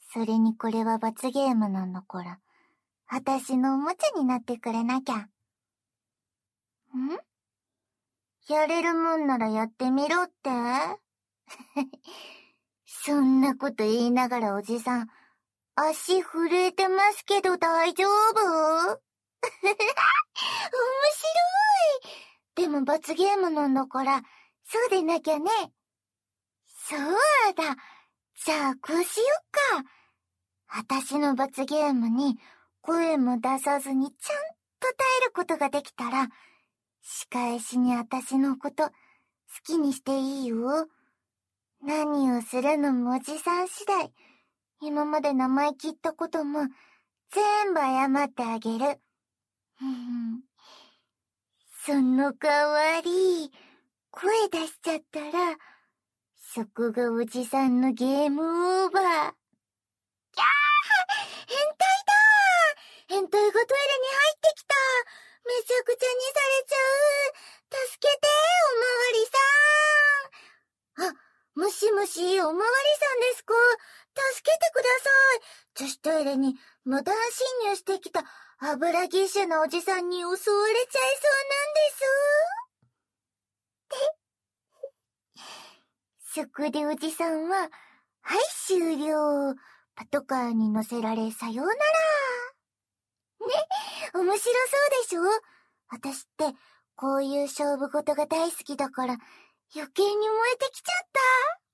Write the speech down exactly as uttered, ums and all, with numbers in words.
それにこれは罰ゲームなんだから、私のおもちゃになってくれなきゃ。ん？やれるもんならやってみろって？そんなこと言いながらおじさん、足震えてますけど大丈夫？面白い。でも罰ゲームなんだから、そうでなきゃね。そうだ。じゃあこうしよっか。私の罰ゲームに声も出さずにちゃんと耐えることができたら、仕返しに私のこと好きにしていいよ。何をするのもおじさん次第。今まで生意気ったことも全部謝ってあげる。その代わり、声出しちゃったら、そこがおじさんのゲームオーバー。キャー！変態だー！変態がトイレに入ってきた！めちゃくちゃにされちゃう！助けてー、おまわりさん！あ、もしもし、おまわりさんですか？助けてください！女子トイレに無断侵入してきた油ぎっしゅなおじさんに襲われちゃいそうなんです。そこでおじさんは、はい、終了。パトカーに乗せられ、さようなら。ね、面白そうでしょ？私って、こういう勝負事が大好きだから、余計に燃えてきちゃった。